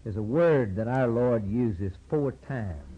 is a word that our Lord uses 4 times.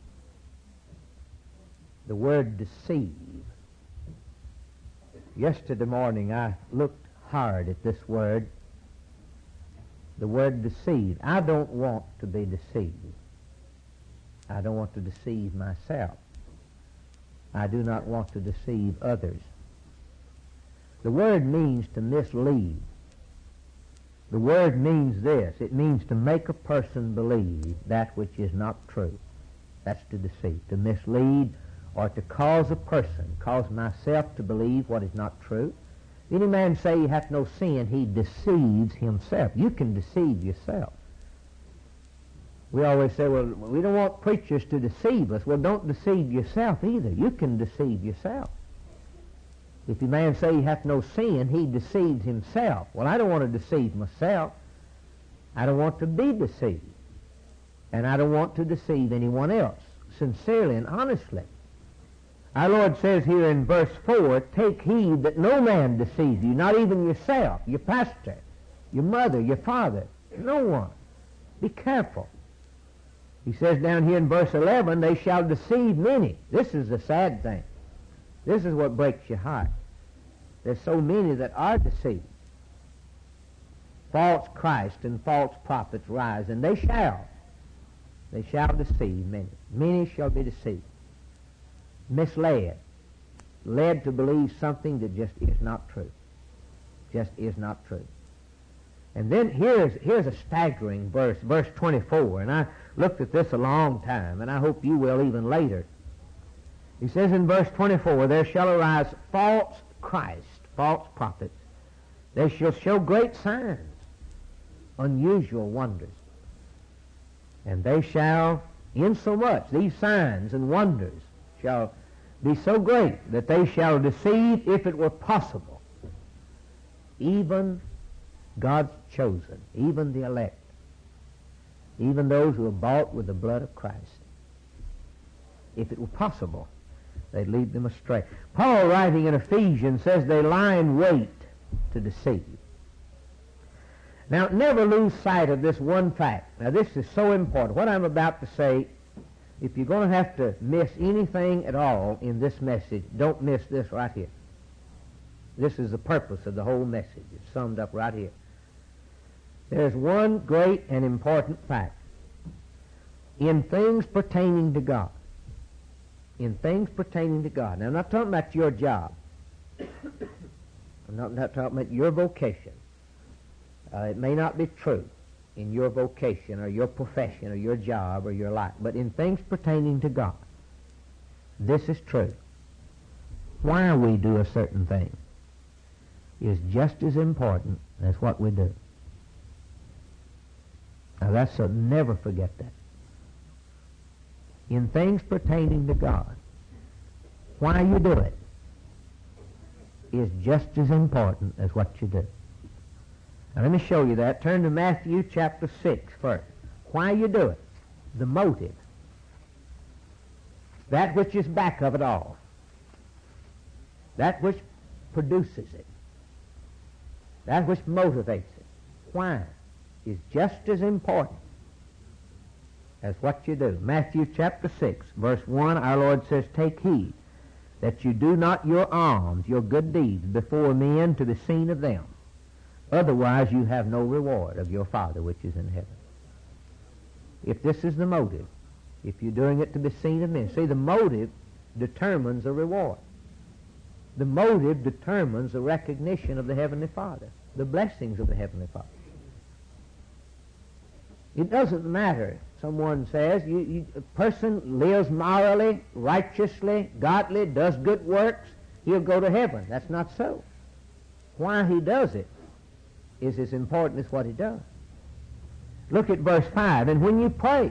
The word deceive. Yesterday morning I looked hard at this word. The word deceive. I don't want to be deceived. I don't want to deceive myself. I do not want to deceive others. The word means to mislead. The word means this. It means to make a person believe that which is not true. That's to deceive, to mislead, or to cause a person, cause myself to believe what is not true. If any man say he hath no sin, he deceives himself. You can deceive yourself. We always say, well, we don't want preachers to deceive us. Well, don't deceive yourself either. You can deceive yourself. If a man say he hath no sin, he deceives himself. Well, I don't want to deceive myself. I don't want to be deceived. And I don't want to deceive anyone else, sincerely and honestly. Our Lord says here in verse 4, take heed that no man deceive you, not even yourself, your pastor, your mother, your father, no one. Be careful. He says down here in verse 11, they shall deceive many. This is the sad thing. This is what breaks your heart. There's so many that are deceived. False Christ and false prophets rise, and they shall deceive many. Many shall be deceived. Misled. Led to believe something that just is not true. Just is not true. And then here's a staggering verse, verse 24, and I looked at this a long time, and I hope you will even later. He says in verse 24, there shall arise false Christ, false prophets. They shall show great signs, unusual wonders. And they shall, insomuch, these signs and wonders shall be so great that they shall deceive, if it were possible, even God's chosen, even the elect, even those who are bought with the blood of Christ. If it were possible, they'd lead them astray. Paul, writing in Ephesians, says they lie in wait to deceive. Now, never lose sight of this one fact. Now, this is so important. What I'm about to say, if you're going to have to miss anything at all in this message, don't miss this right here. This is the purpose of the whole message. It's summed up right here. There's one great and important fact. In things pertaining to God. In things pertaining to God. Now, I'm not talking about your job. I'm not talking about your vocation. It may not be true in your vocation or your profession or your job or your life, but in things pertaining to God, this is true. Why we do a certain thing is just as important as what we do. Now that's so never forget that. In things pertaining to God, why you do it is just as important as what you do. Now let me show you that. Turn to Matthew chapter 6 first. Why you do it. The motive. That which is back of it all. That which produces it. That which motivates it. Why is just as important as what you do. Matthew chapter 6, verse 1, our Lord says, take heed that you do not your alms, your good deeds, before men to be seen of them. Otherwise you have no reward of your Father which is in heaven. If this is the motive, if you're doing it to be seen of men. See, the motive determines the reward. The motive determines the recognition of the Heavenly Father, the blessings of the Heavenly Father. It doesn't matter, someone says, a person lives morally, righteously, godly, does good works, he'll go to heaven. That's not so. Why he does it is as important as what he does. Look at verse 5. And when you pray,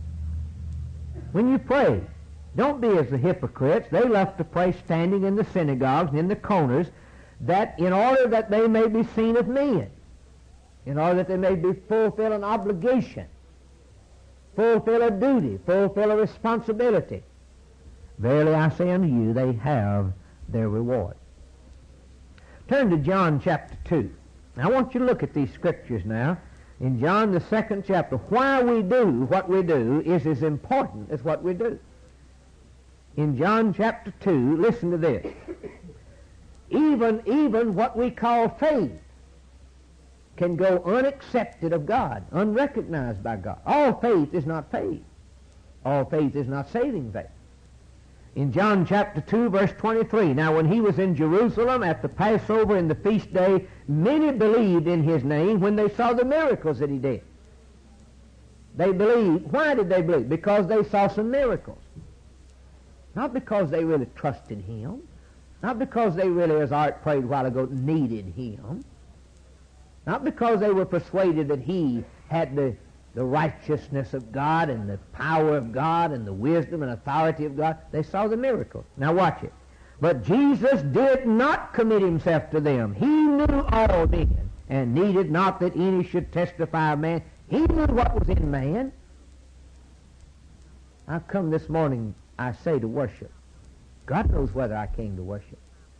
don't be as the hypocrites. They love to pray standing in the synagogues and in the corners, that in order that they may be seen of men, in order that they may fulfill an obligation, fulfill a duty, fulfill a responsibility. Verily I say unto you, they have their reward. Turn to John chapter 2. Now I want you to look at these scriptures now. In John the 2nd chapter, why we do what we do is as important as what we do. In John chapter 2, listen to this. Even what we call faith can go unaccepted of God, unrecognized by God. All faith is not faith. All faith is not saving faith. In John chapter 2, verse 23, now when he was in Jerusalem at the Passover and the feast day, many believed in his name when they saw the miracles that he did. They believed. Why did they believe? Because they saw some miracles. Not because they really trusted him. Not because they really, as Art prayed a while ago, needed him. Not because they were persuaded that he had the righteousness of God and the power of God and the wisdom and authority of God. They saw the miracles. Now watch it. But Jesus did not commit himself to them. He knew all men and needed not that any should testify of man. He knew what was in man. I come this morning, I say, to worship. God knows whether I came to worship.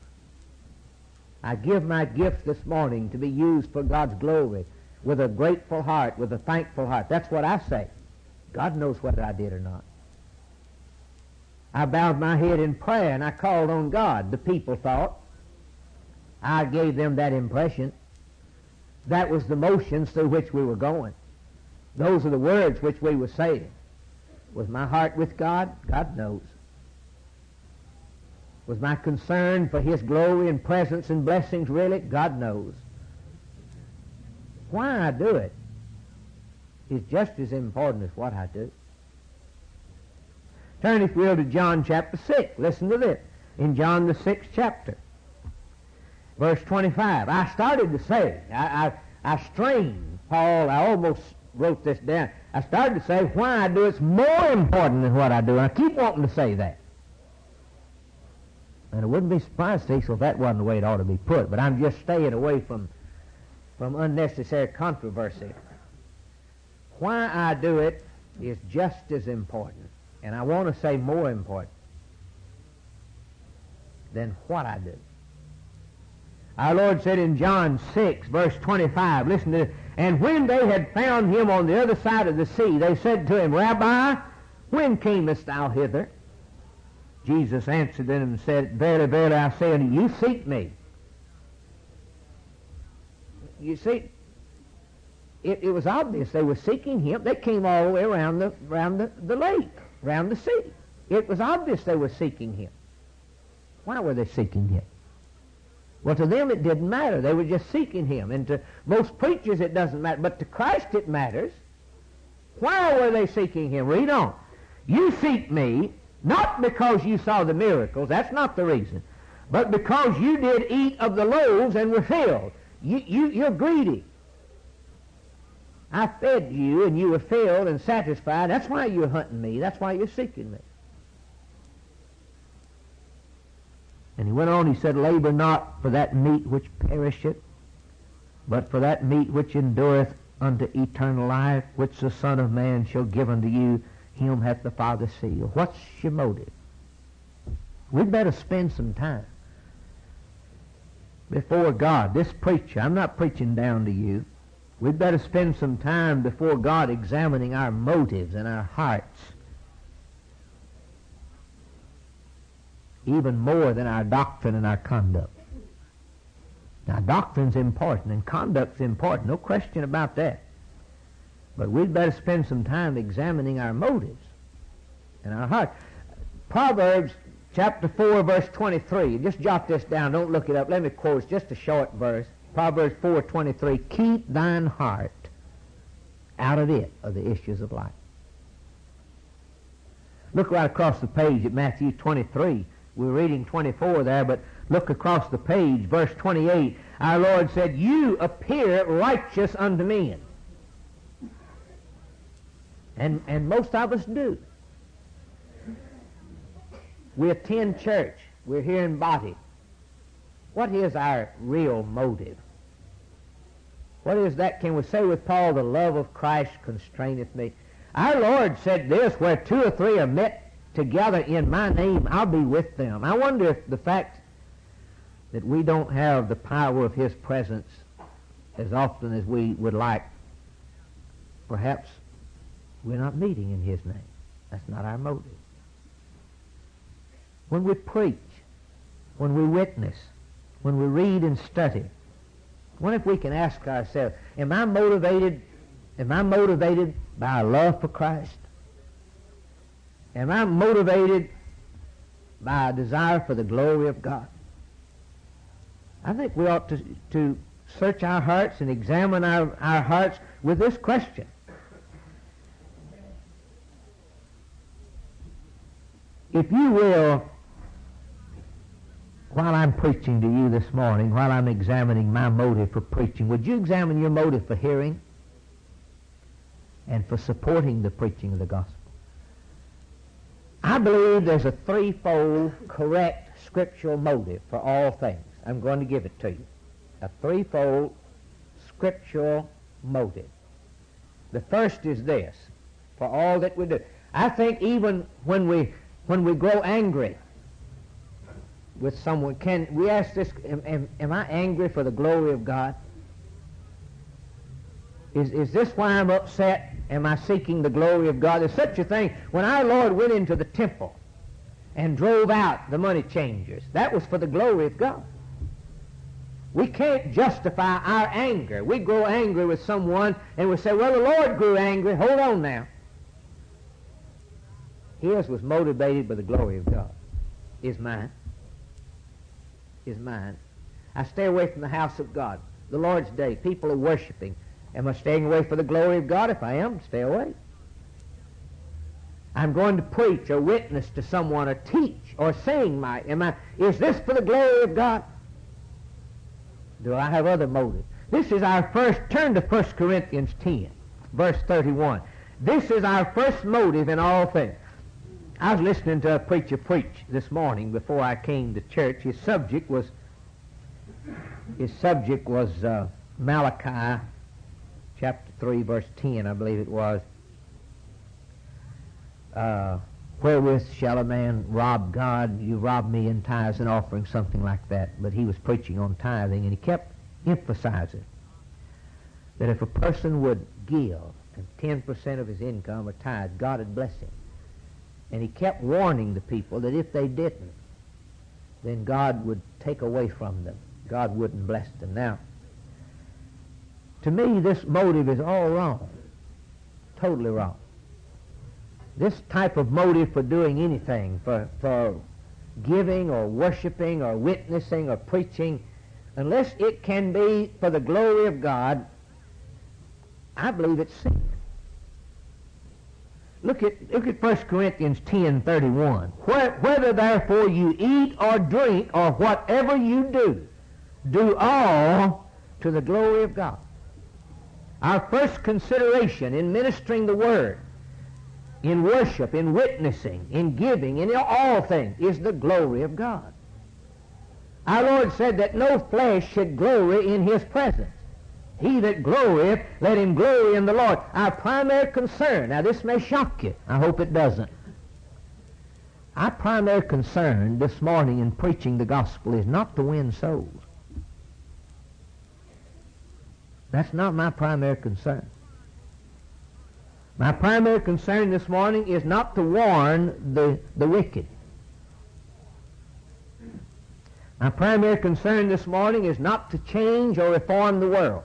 I give my gifts this morning to be used for God's glory with a grateful heart, with a thankful heart. That's what I say. God knows whether I did or not. I bowed my head in prayer and I called on God. The people thought I gave them that impression. That was the motions through which we were going. Those are the words which we were saying. Was my heart with God? God knows. Was my concern for his glory and presence and blessings really? God knows. Why I do it is just as important as what I do. Turn, if you will, to John chapter 6. Listen to this. In John the 6th chapter, verse 25. I started to say, I strained, Paul, I almost wrote this down. I started to say why I do it's more important than what I do. And I keep wanting to say that. And I wouldn't be surprised, Cecil, if that wasn't the way it ought to be put. But I'm just staying away from unnecessary controversy. Why I do it is just as important, and I want to say more important than what I do. Our Lord said in John 6, verse 25, listen to this, and when they had found him on the other side of the sea, they said to him, Rabbi, when camest thou hither? Jesus answered them and said, Verily, verily, I say unto you, you seek me. You see, it was obvious they were seeking him. They came all the way around the lake, around the sea. It was obvious they were seeking him. Why were they seeking him? Well, to them it didn't matter. They were just seeking him. And to most preachers it doesn't matter. But to Christ it matters. Why were they seeking him? Read on. You seek me, not because you saw the miracles. That's not the reason. But because you did eat of the loaves and were filled. You're greedy. I fed you and you were filled and satisfied. That's why you're hunting me. That's why you're seeking me. And he went on, he said, labor not for that meat which perisheth, but for that meat which endureth unto eternal life, which the Son of Man shall give unto you. Him hath the Father sealed. What's your motive? We'd better spend some time before God. This preacher, I'm not preaching down to you. We'd better spend some time before God examining our motives and our hearts, even more than our doctrine and our conduct. Now, doctrine's important and conduct's important, no question about that. But we'd better spend some time examining our motives and our heart. Proverbs chapter 4, verse 23. Just jot this down. Don't look it up. Let me quote. It's just a short verse. Proverbs 4:23. Keep thine heart out of it are the issues of life. Look right across the page at Matthew 23. We're reading 24 there, but look across the page, verse 28. Our Lord said, you appear righteous unto men. And most of us do. We attend church. We're here in body. What is our real motive? What is that? Can we say with Paul, the love of Christ constraineth me? Our Lord said this, where two or three are met together in my name, I'll be with them. I wonder if the fact that we don't have the power of his presence as often as we would like perhaps we're not meeting in His name. That's not our motive. When we preach, when we witness, when we read and study, what if we can ask ourselves, am I motivated by a love for Christ? Am I motivated by a desire for the glory of God? I think we ought to search our hearts and examine our hearts with this question. If you will, while I'm preaching to you this morning, while I'm examining my motive for preaching, would you examine your motive for hearing and for supporting the preaching of the gospel? I believe there's a threefold correct scriptural motive for all things. I'm going to give it to you. A threefold scriptural motive. The first is this, for all that we do. I think even when we grow angry with someone, can we ask this, am I angry for the glory of God? Is this why I'm upset? Am I seeking the glory of God? There's such a thing. When our Lord went into the temple and drove out the money changers, that was for the glory of God. We can't justify our anger. We grow angry with someone and we say, well, the Lord grew angry. Hold on now. His was motivated by the glory of God. Is mine. Is mine. I stay away from the house of God. The Lord's Day, people are worshiping. Am I staying away for the glory of God? If I am, stay away. I'm going to preach or witness to someone or teach or sing is this for the glory of God? Do I have other motives? This is our first, turn to 1 Corinthians 10, verse 31. This is our first motive in all things. I was listening to a preacher preach this morning before I came to church. His subject was Malachi chapter 3, verse 10, I believe it was. Wherewith shall a man rob God? You rob me in tithes and offerings, something like that. But he was preaching on tithing, and he kept emphasizing that if a person would give and 10% of his income or tithe, God would bless him. And he kept warning the people that if they didn't, then God would take away from them. God wouldn't bless them. Now, to me, this motive is all wrong. Totally wrong. This type of motive for doing anything, for giving or worshiping or witnessing or preaching, unless it can be for the glory of God, I believe it's sin. Look at 1 Corinthians 10:31. Whether therefore you eat or drink or whatever you do all to the glory of God. Our first consideration in ministering the Word, in worship, in witnessing, in giving, in all things, is the glory of God. Our Lord said that no flesh should glory in His presence. He that glorieth, let him glory in the Lord. Our primary concern, now this may shock you, I hope it doesn't. Our primary concern this morning in preaching the gospel is not to win souls. That's not my primary concern. My primary concern this morning is not to warn the wicked. My primary concern this morning is not to change or reform the world.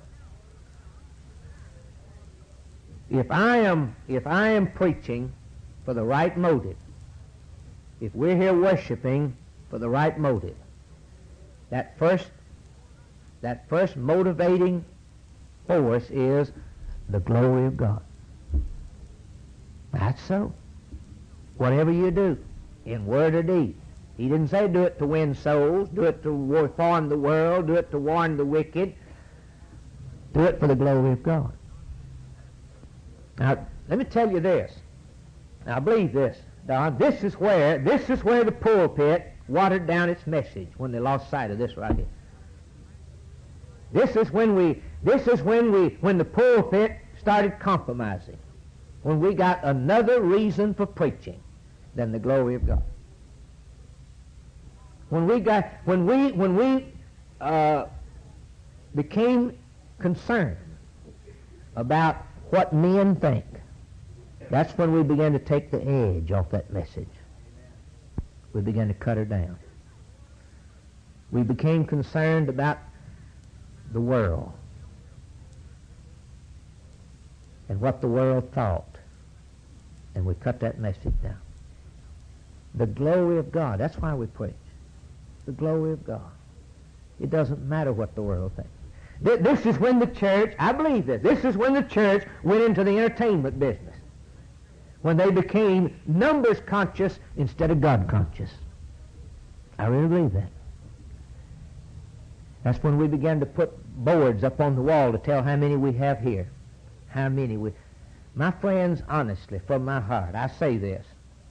If I am preaching for the right motive, if we're here worshiping for the right motive, that first motivating force is the glory of God. That's so. Whatever you do, in word or deed. He didn't say do it to win souls, do it to reform the world, do it to warn the wicked. Do it for the glory of God. Now, let me tell you this. Now, I believe this, Don. This is where the pulpit watered down its message when they lost sight of this right here. This is when the pulpit started compromising. When we got another reason for preaching than the glory of God. When we became concerned about what men think. That's when we began to take the edge off that message. We began to cut her down. We became concerned about the world and what the world thought, and we cut that message down. The glory of God, that's why we preach. The glory of God. It doesn't matter what the world thinks. This is when the church, I believe this is when the church went into the entertainment business. When they became numbers conscious instead of God conscious. I really believe that. That's when we began to put boards up on the wall to tell how many we have here. How many we... My friends, honestly, from my heart, I say this.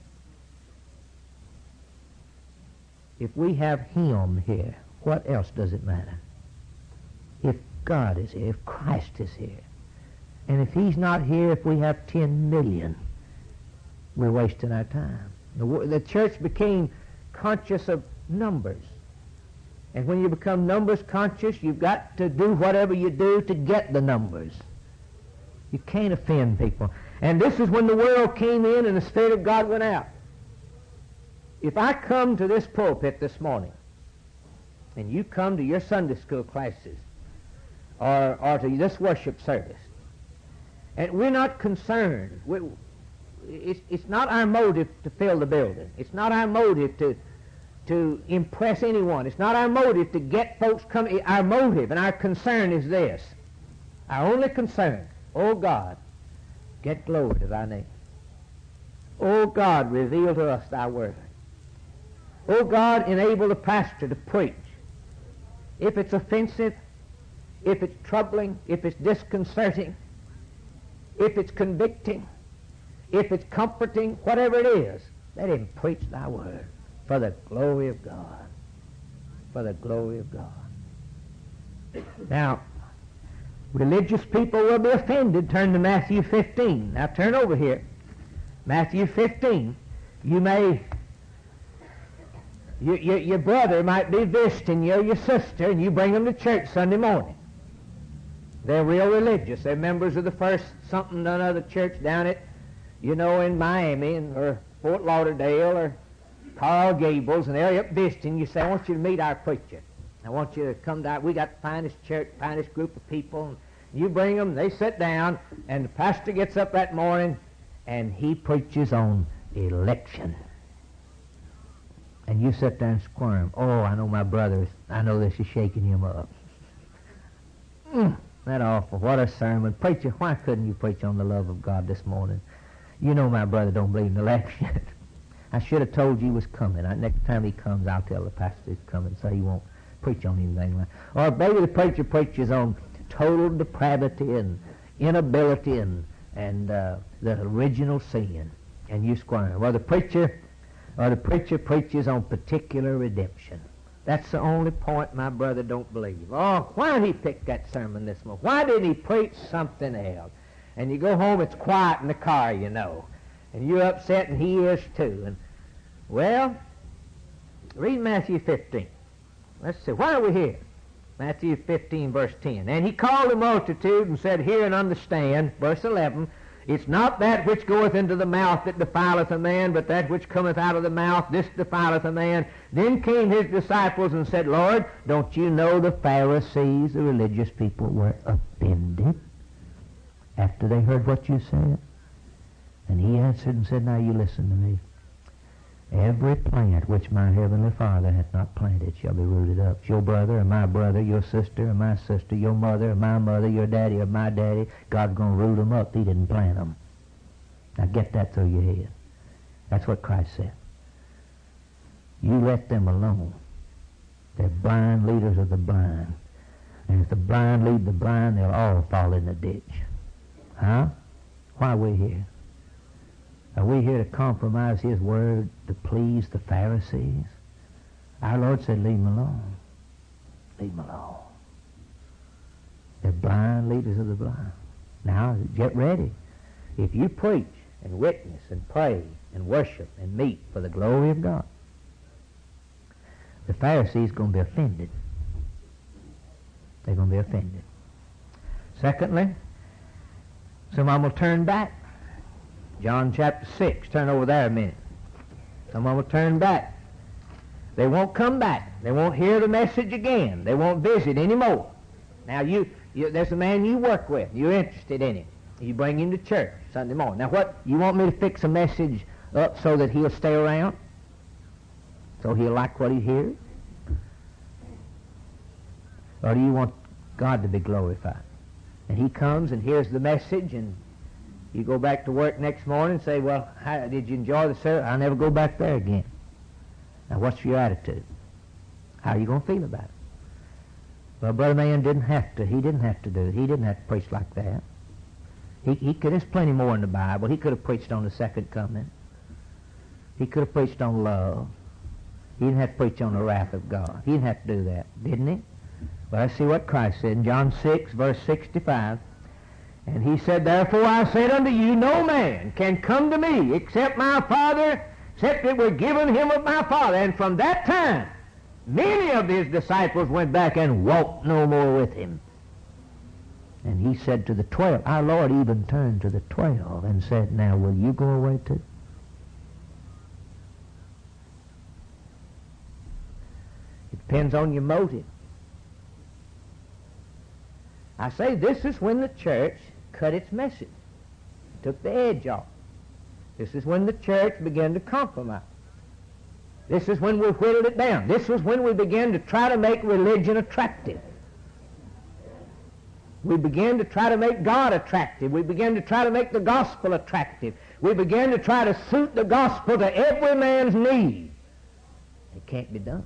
If we have Him here, what else does it matter? If God is here, if Christ is here, and if He's not here, if we have 10 million, we're wasting our time. The church became conscious of numbers. And when you become numbers conscious, you've got to do whatever you do to get the numbers. You can't offend people. And this is when the world came in and the Spirit of God went out. If I come to this pulpit this morning, and you come to your Sunday school classes, or to this worship service, and we're not concerned. It's not our motive to fill the building. It's not our motive to impress anyone. It's not our motive to get folks coming. Our motive and our concern is this. Our only concern, oh God, get glory to thy name. Oh God, reveal to us thy word. Oh God, enable the pastor to preach. If it's offensive, if it's troubling, if it's disconcerting, if it's convicting, if it's comforting, whatever it is, let him preach thy word for the glory of God. For the glory of God. Now, religious people will be offended. Turn to Matthew 15. Now turn over here. Matthew 15. Your brother might be visiting you or your sister, and you bring them to church Sunday morning. They're real religious. They're members of the First something or another church down at, in Miami or Fort Lauderdale or Coral Gables, and they're up visiting. You say, I want you to meet our preacher. I want you to come down. We got the finest church, finest group of people. And you bring them, they sit down, and the pastor gets up that morning, and he preaches on election. And you sit there and squirm. Oh, I know my brother, I know this is shaking him up. That awful. What a sermon. Preacher, why couldn't you preach on the love of God this morning? You know my brother don't believe in election. I should have told you he was coming. Next time he comes, I'll tell the pastor he's coming so he won't preach on anything like that. Or maybe the preacher preaches on total depravity and inability and the original sin. And you squirm. Well, the preacher preaches on particular redemption. That's the only point my brother don't believe. Oh, why did he pick that sermon this morning? Why didn't he preach something else? And you go home, it's quiet in the car, and you're upset, and he is too. And well, read Matthew 15. Let's see, why are we here? Matthew 15, verse 10. And he called the multitude and said, hear and understand, verse 11, it's not that which goeth into the mouth that defileth a man, but that which cometh out of the mouth, this defileth a man. Then came his disciples and said, Lord, don't you know the Pharisees, the religious people, were offended after they heard what you said? And he answered and said, now you listen to me. Every plant which my heavenly Father hath not planted shall be rooted up. It's your brother or my brother, your sister or my sister, your mother or my mother, your daddy or my daddy. God's going to root them up. He didn't plant them. Now get that through your head. That's what Christ said. You let them alone. They're blind leaders of the blind. And if the blind lead the blind, they'll all fall in the ditch. Huh? Why are we here? Are we here to compromise His word to please the Pharisees? Our Lord said, leave them alone. Leave them alone. They're blind leaders of the blind. Now, get ready. If you preach and witness and pray and worship and meet for the glory of God, the Pharisees are going to be offended. They're going to be offended. Secondly, Some of them will turn back. John chapter 6. Turn over there a minute. Some of them will turn back. They won't come back. They won't hear the message again. They won't visit anymore. Now, there's a man you work with. You're interested in him. You bring him to church Sunday morning. Now, what? You want me to fix a message up so that he'll stay around? So he'll like what he hears? Or do you want God to be glorified? And he comes and hears the message, and you go back to work next morning and say, well, did you enjoy the service? I'll never go back there again. Now, what's your attitude? How are you going to feel about it? Well, Brother Mann didn't have to. He didn't have to do it. He didn't have to preach like that. He could. There's plenty more in the Bible. He could have preached on the second coming. He could have preached on love. He didn't have to preach on the wrath of God. He didn't have to do that, didn't he? But let's see what Christ said in John 6, verse 65. And he said, therefore I said unto you, no man can come to me except my Father, except it were given him of my Father. And from that time, many of his disciples went back and walked no more with him. And he said to the 12, our Lord even turned to the 12 and said, now will you go away too? It depends on your motive. I say this is when the church cut its message, took the edge off. This is when the church began to compromise. This is when we whittled it down. This was when we began to try to make religion attractive. We began to try to make God attractive. We began to try to make the gospel attractive. We began to try to suit the gospel to every man's need. It can't be done.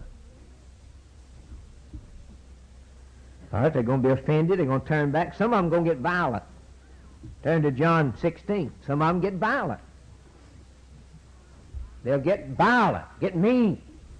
All right, they're going to be offended. They're going to turn back. Some of them are going to get violent. Turn to John 16. Some of them get violent. They'll get violent, get mean.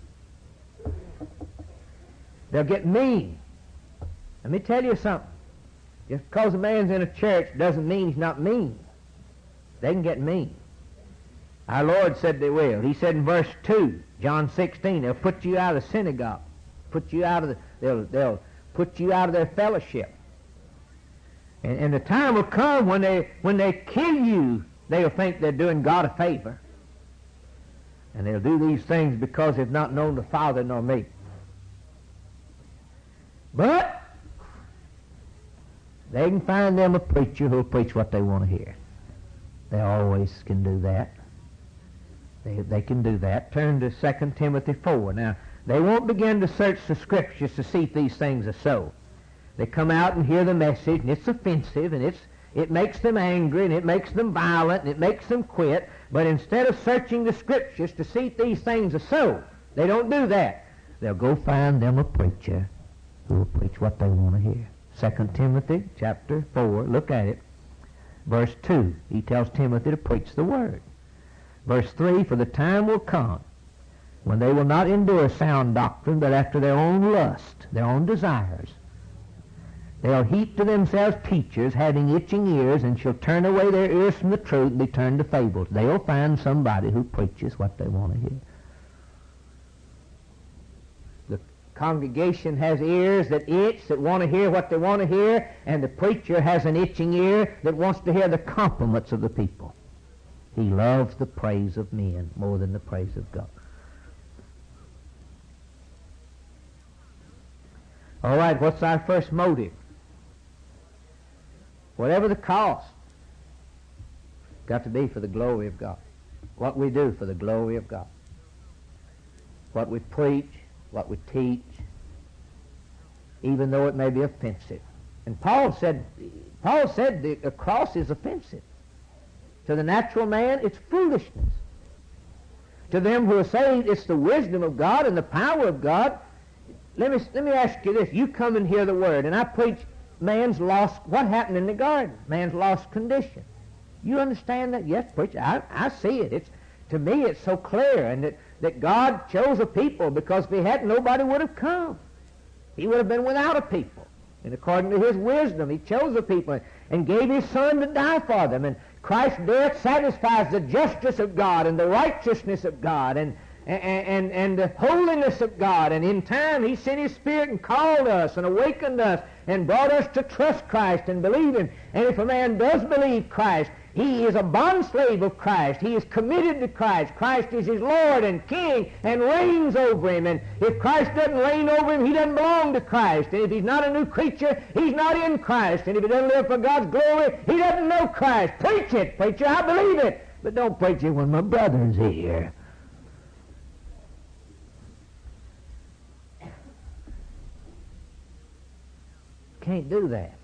They'll get mean. Let me tell you something. Just because a man's in a church doesn't mean he's not mean. They can get mean. Our Lord said they will. He said in verse 2, John 16, they'll put you out of the synagogue. They'll put you out of their fellowship. And the time will come when they kill you, they'll think they're doing God a favor. And they'll do these things because they've not known the Father nor me. But they can find them a preacher who'll preach what they want to hear. They always can do that. They can do that. Turn to 2 Timothy 4. Now, they won't begin to search the Scriptures to see if these things are so. They come out and hear the message, and it's offensive, and it makes them angry, and it makes them violent, and it makes them quit. But instead of searching the Scriptures to see if these things are so, they don't do that. They'll go find them a preacher who will preach what they want to hear. 2 Timothy chapter 4, look at it. Verse 2, he tells Timothy to preach the Word. Verse 3, for the time will come when they will not endure sound doctrine, but after their own lust, their own desires, they'll heap to themselves teachers having itching ears, and shall turn away their ears from the truth and be turned to fables. They'll find somebody who preaches what they want to hear. The congregation has ears that itch, that want to hear what they want to hear, and the preacher has an itching ear that wants to hear the compliments of the people. He loves the praise of men more than the praise of God. All right, what's our first motive? Whatever the cost, got to be for the glory of God. What we do for the glory of God. What we preach, what we teach, even though it may be offensive. And Paul said the cross is offensive. To the natural man, it's foolishness. To them who are saved, it's the wisdom of God and the power of God. Let me ask you this. You come and hear the Word, and I preach man's lost, what happened in the garden? Man's lost condition. You understand that? Yes, preacher, I see it. To me, it's so clear, and that God chose a people, because if he hadn't, nobody would have come. He would have been without a people. And according to his wisdom, he chose a people and gave his Son to die for them. And Christ's death satisfies the justice of God and the righteousness of God and the holiness of God. And in time, he sent his Spirit and called us and awakened us and brought us to trust Christ and believe Him. And if a man does believe Christ, he is a bondslave of Christ. He is committed to Christ. Christ is his Lord and King and reigns over him. And if Christ doesn't reign over him, he doesn't belong to Christ. And if he's not a new creature, he's not in Christ. And if he doesn't live for God's glory, he doesn't know Christ. Preach it, preacher. I believe it. But don't preach it when my brother's here. Can't do that.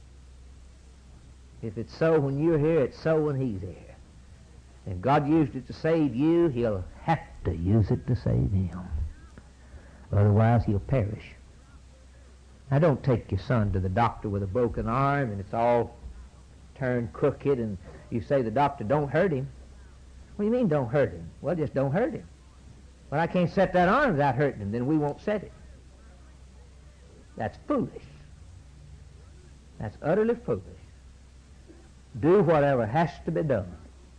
If it's so when you're here, it's so when he's here. If God used it to save you, he'll have to use it to save him. Otherwise, he'll perish. Now, don't take your son to the doctor with a broken arm and it's all turned crooked and you say the doctor, don't hurt him. What do you mean don't hurt him? Well, just don't hurt him. Well, I can't set that arm without hurting him. Then we won't set it. That's foolish. That's utterly foolish. Do whatever has to be done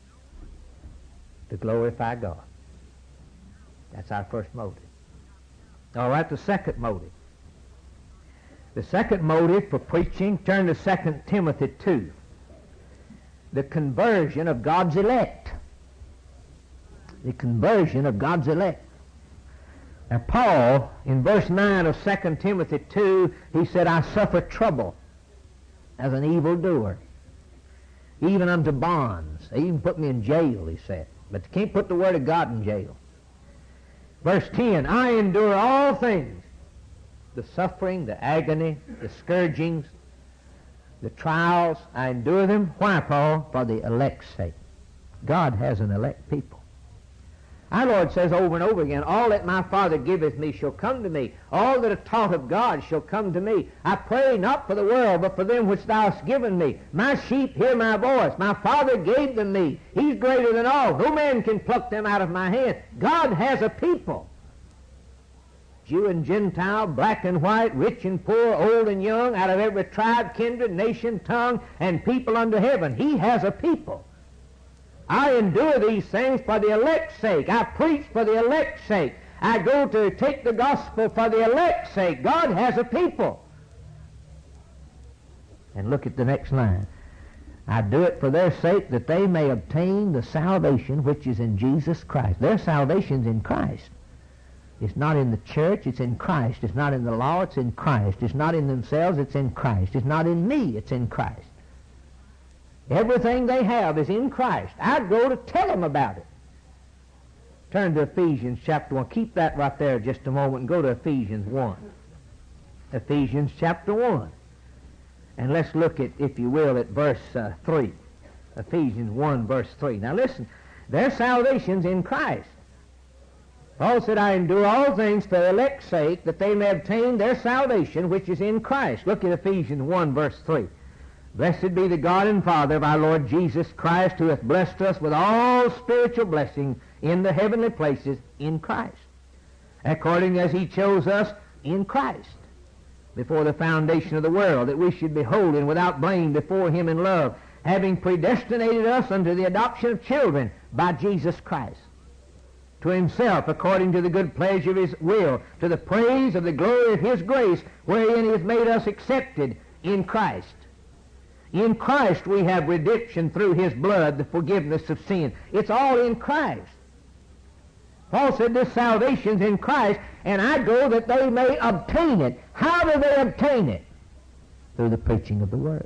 to glorify God. That's our first motive. All right, the second motive. The second motive for preaching, turn to 2 Timothy 2. The conversion of God's elect. The conversion of God's elect. Now, Paul, in verse 9 of 2 Timothy 2, he said, I suffer trouble as an evildoer, even unto bonds. They even put me in jail, he said. But they can't put the Word of God in jail. Verse 10, I endure all things, the suffering, the agony, the scourgings, the trials. I endure them. Why, Paul? For the elect's sake. God has an elect people. Our Lord says over and over again, all that my Father giveth me shall come to me. All that are taught of God shall come to me. I pray not for the world, but for them which thou hast given me. My sheep hear my voice. My Father gave them me. He's greater than all. No man can pluck them out of my hand. God has a people. Jew and Gentile, black and white, rich and poor, old and young, out of every tribe, kindred, nation, tongue, and people under heaven. He has a people. I endure these things for the elect's sake. I preach for the elect's sake. I go to take the gospel for the elect's sake. God has a people. And look at the next line. I do it for their sake, that they may obtain the salvation which is in Jesus Christ. Their salvation's in Christ. It's not in the church, it's in Christ. It's not in the law, it's in Christ. It's not in themselves, it's in Christ. It's not in me, it's in Christ. Everything they have is in Christ. I go to tell them about it. Turn to Ephesians chapter 1. Keep that right there just a moment and go to Ephesians 1. Ephesians chapter 1. And let's look at, if you will, at verse 3. Ephesians 1 verse 3. Now listen, their salvation's in Christ. Paul said, I endure all things for the elect's sake, that they may obtain their salvation which is in Christ. Look at Ephesians 1 verse 3. Blessed be the God and Father of our Lord Jesus Christ, who hath blessed us with all spiritual blessing in the heavenly places in Christ, according as he chose us in Christ before the foundation of the world, that we should be holy and without blame before him in love, having predestinated us unto the adoption of children by Jesus Christ, to himself according to the good pleasure of his will, to the praise of the glory of his grace, wherein he hath made us accepted in Christ. In Christ we have redemption through his blood, the forgiveness of sin. It's all in Christ. Paul said this salvation's in Christ, and I go that they may obtain it. How do they obtain it? Through the preaching of the Word.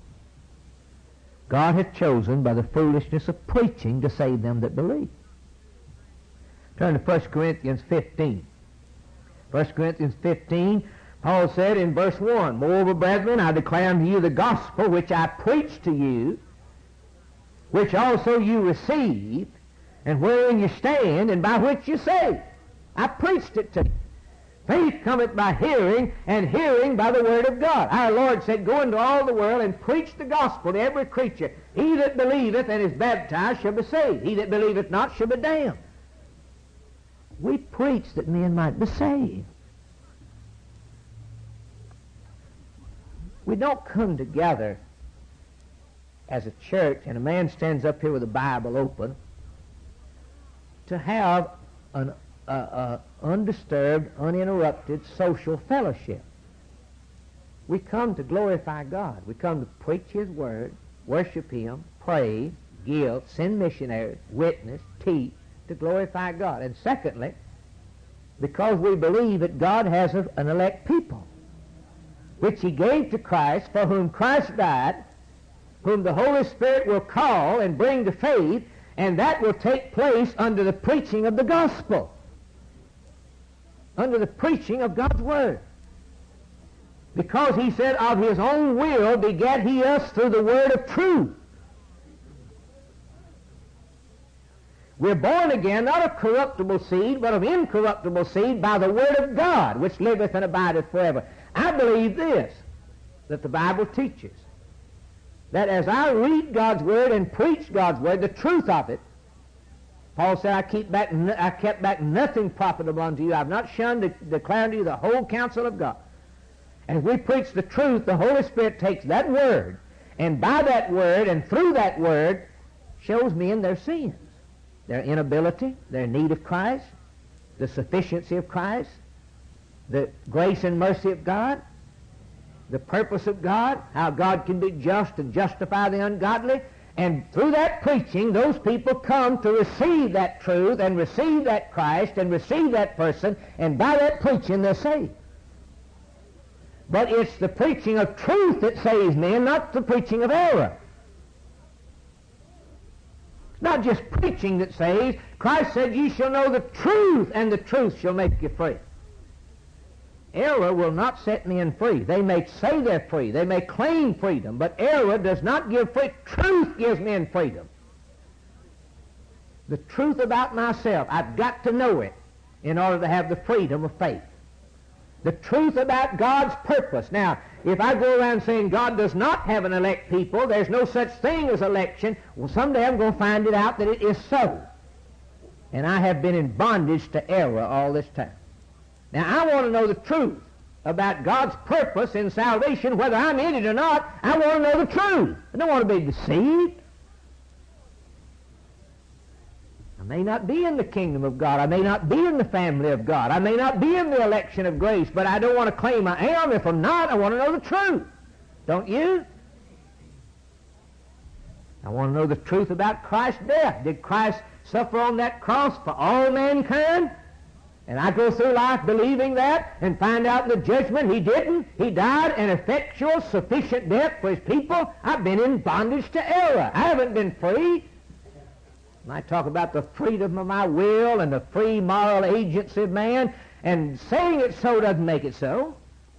God hath chosen by the foolishness of preaching to save them that believe. Turn to 1 Corinthians 15. 1 Corinthians 15, Paul said in verse 1, Moreover, brethren, I declare unto you the gospel which I preached to you, which also you received, and wherein you stand, and by which you saved. I preached it to you. Faith cometh by hearing, and hearing by the word of God. Our Lord said, Go into all the world and preach the gospel to every creature. He that believeth and is baptized shall be saved. He that believeth not shall be damned. We preach that men might be saved. We don't come together as a church and a man stands up here with a Bible open to have an undisturbed, uninterrupted social fellowship. We come to glorify God. We come to preach His Word, worship Him, pray, give, send missionaries, witness, teach, to glorify God. And secondly, because we believe that God has an elect people, which He gave to Christ, for whom Christ died, whom the Holy Spirit will call and bring to faith, and that will take place under the preaching of the gospel, under the preaching of God's Word. Because He said, of His own will begat He us through the word of truth. We're born again, not of corruptible seed, but of incorruptible seed by the word of God, which liveth and abideth forever. I believe this, that the Bible teaches, that as I read God's Word and preach God's Word, the truth of it, Paul said, I kept back nothing profitable unto you. I have not shunned to declare unto you the whole counsel of God. As we preach the truth, the Holy Spirit takes that Word, and by that Word and through that Word shows men their sins, their inability, their need of Christ, the sufficiency of Christ, the grace and mercy of God, the purpose of God, how God can be just and justify the ungodly. And through that preaching, those people come to receive that truth and receive that Christ and receive that person, and by that preaching they're saved. But it's the preaching of truth that saves men, not the preaching of error. It's not just preaching that saves. Christ said, ye shall know the truth, and the truth shall make you free. Error will not set men free. They may say they're free. They may claim freedom, but error does not give freedom. Truth gives men freedom. The truth about myself, I've got to know it in order to have the freedom of faith. The truth about God's purpose. Now, if I go around saying God does not have an elect people, there's no such thing as election, well, someday I'm going to find it out that it is so. And I have been in bondage to error all this time. Now, I want to know the truth about God's purpose in salvation, whether I'm in it or not. I want to know the truth. I don't want to be deceived. I may not be in the kingdom of God. I may not be in the family of God. I may not be in the election of grace, but I don't want to claim I am. If I'm not, I want to know the truth. Don't you? I want to know the truth about Christ's death. Did Christ suffer on that cross for all mankind? And I go through life believing that and find out in the judgment He didn't. He died an effectual, sufficient death for His people. I've been in bondage to error. I haven't been free. And I talk about the freedom of my will and the free moral agency of man, and saying it so doesn't make it so.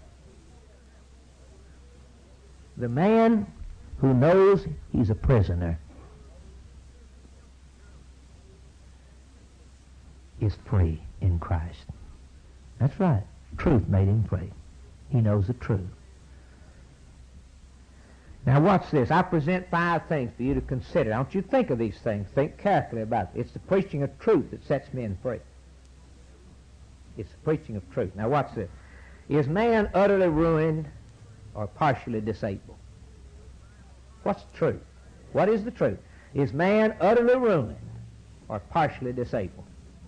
The man who knows he's a prisoner is free in Christ. That's right. Truth made him free. He knows the truth. Now watch this. I present 5 things for you to consider. I want you to think of these things. Think carefully about it. It's the preaching of truth that sets men free. It's the preaching of truth. Now watch this. Is man utterly ruined or partially disabled? What's the truth? What is the truth? Is man utterly ruined or partially disabled?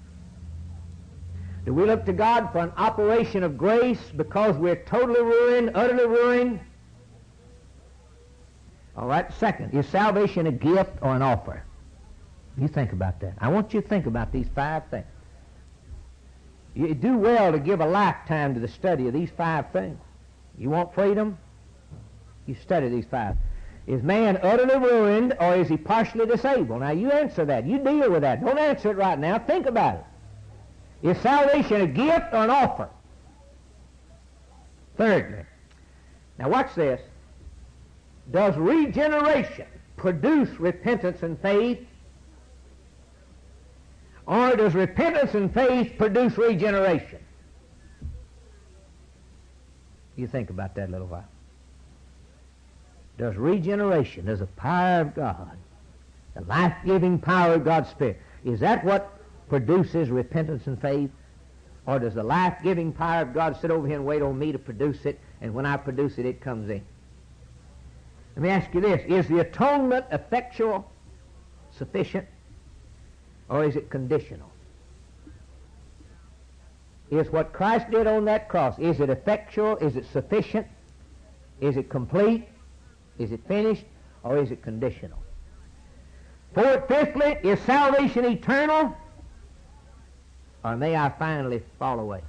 Do we look to God for an operation of grace because we're totally ruined, utterly ruined? All right, second, is salvation a gift or an offer? You think about that. I want you to think about these 5 things. You do well to give a lifetime to the study of these 5 things. You want freedom? You study these 5. Is man utterly ruined or is he partially disabled? Now you answer that. You deal with that. Don't answer it right now. Think about it. Is salvation a gift or an offer? Thirdly, now watch this. Does regeneration produce repentance and faith? Or does repentance and faith produce regeneration? You think about that a little while. Does regeneration, does the power of God, the life-giving power of God's Spirit, is that what produces repentance and faith? Or does the life-giving power of God sit over here and wait on me to produce it, and when I produce it, it comes in? Let me ask you this. Is the atonement effectual, sufficient, or is it conditional? Is what Christ did on that cross, is it effectual, is it sufficient, Is it complete? Is it finished? Or is it conditional? Fifthly, is salvation eternal? Or may I finally fall away?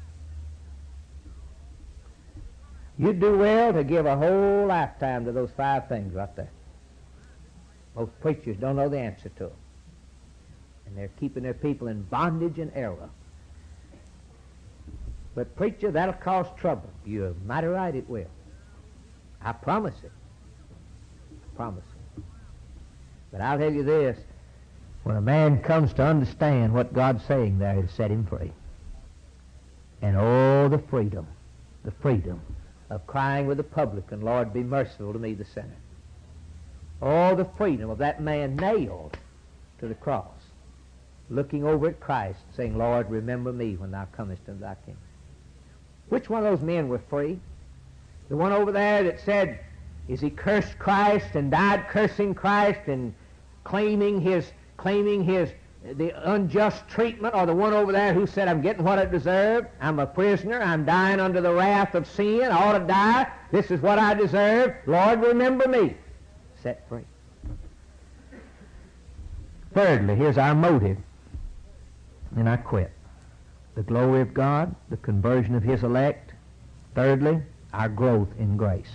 You'd do well to give a whole lifetime to those 5 things right there. Most preachers don't know the answer to them. And they're keeping their people in bondage and error. But preacher, that'll cause trouble. You're mighty right it will. I promise it. I promise it. But I'll tell you this. When a man comes to understand what God's saying there, it'll set him free. And oh, the freedom of crying with the publican, Lord, be merciful to me, the sinner. Oh, the freedom of that man nailed to the cross, looking over at Christ, saying, Lord, remember me when thou comest into thy kingdom. Which one of those men were free? The one over there that said, is he cursed Christ and died cursing Christ and claiming the unjust treatment, or the one over there who said, I'm getting what I deserve, I'm a prisoner, I'm dying under the wrath of sin, I ought to die, this is what I deserve, Lord, remember me. Set free. Thirdly, here's our motive, and I quit. The glory of God, the conversion of His elect. Thirdly, our growth in grace.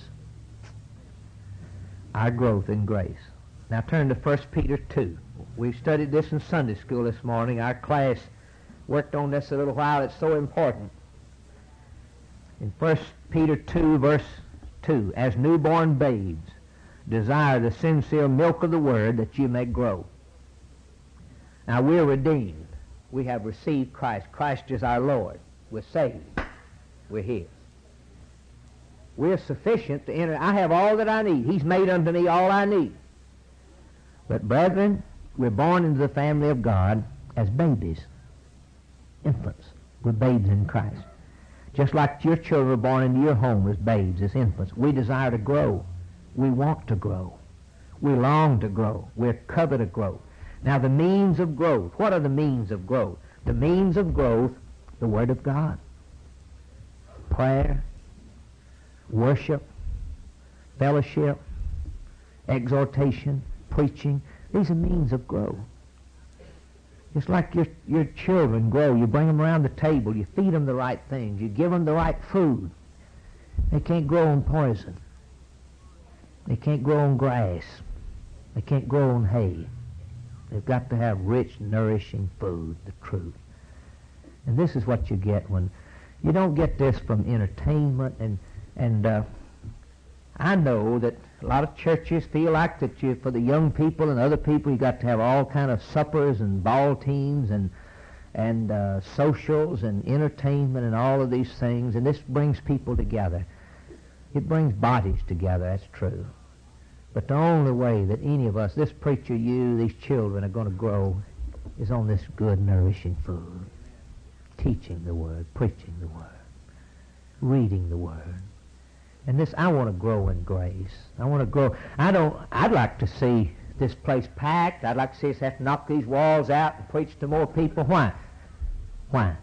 Our growth in grace. Now turn to 1 Peter 2. We studied this in Sunday school this morning. Our class worked on this a little while. It's so important. In 1 Peter 2, verse 2, as newborn babes, desire the sincere milk of the Word that you may grow. Now we're redeemed. We have received Christ. Christ is our Lord. We're saved. We're His. We're sufficient to enter. I have all that I need. He's made unto me all I need. But brethren, we're born into the family of God as babies, infants. We're babes in Christ. Just like your children are born into your home as babes, as infants. We desire to grow. We want to grow. We long to grow. We're covet to grow. Now the means of growth. What are the means of growth? The means of growth, the Word of God. Prayer, worship, fellowship, exhortation, preaching. These are means of growth. Just like your children grow, you bring them around the table, you feed them the right things, you give them the right food. They can't grow on poison. They can't grow on grass. They can't grow on hay. They've got to have rich, nourishing food, the truth. And this is what you get when you don't get this from entertainment. And I know that a lot of churches feel like that for the young people and other people, you got to have all kind of suppers and ball teams and socials and entertainment and all of these things. And this brings people together. It brings bodies together, that's true. But the only way that any of us, this preacher, you, these children are going to grow is on this good, nourishing food. Teaching the Word, preaching the Word, reading the Word. And this, I want to grow in grace. I want to grow. I'd like to see this place packed. I'd like to see us have to knock these walls out and preach to more people. Why? Why?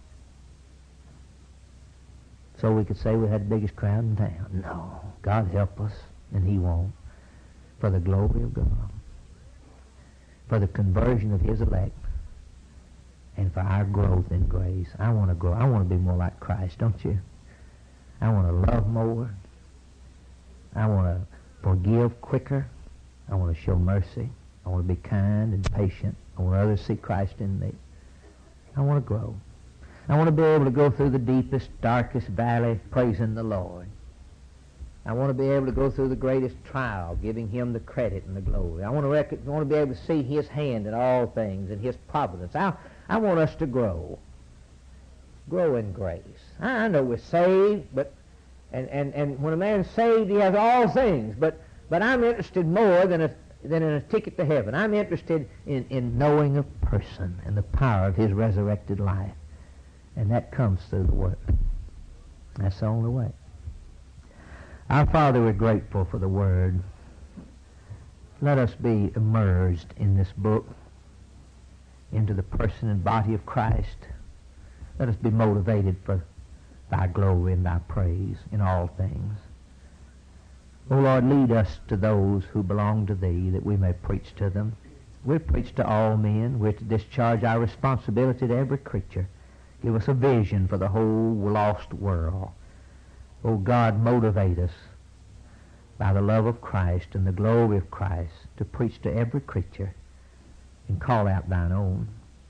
So we could say we had the biggest crowd in town. No. God help us, and He won't. For the glory of God. For the conversion of His elect. And for our growth in grace. I want to grow. I want to be more like Christ, don't you? I want to love more. I want to forgive quicker. I want to show mercy. I want to be kind and patient. I want others to see Christ in me. I want to grow. I want to be able to go through the deepest, darkest valley praising the Lord. I want to be able to go through the greatest trial, giving Him the credit and the glory. I want to be able to see His hand in all things and His providence. I want us to grow. Grow in grace. I know we're saved, but and when a man's saved, he has all things. But I'm interested more than in a ticket to heaven. I'm interested in knowing a person and the power of His resurrected life. And that comes through the Word. That's the only way. Our Father, we're grateful for the Word. Let us be immersed in this book, into the person and body of Christ. Let us be motivated for Thy glory and Thy praise in all things. O Lord, lead us to those who belong to Thee, that we may preach to them. We'll preach to all men. We're to discharge our responsibility to every creature. Give us a vision for the whole lost world. O God, motivate us by the love of Christ and the glory of Christ to preach to every creature and call out Thine own.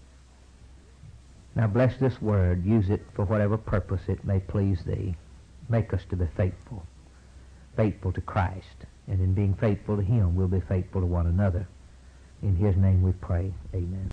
Now bless this word. Use it for whatever purpose it may please Thee. Make us to be faithful. Faithful to Christ. And in being faithful to Him, we'll be faithful to one another. In His name we pray. Amen.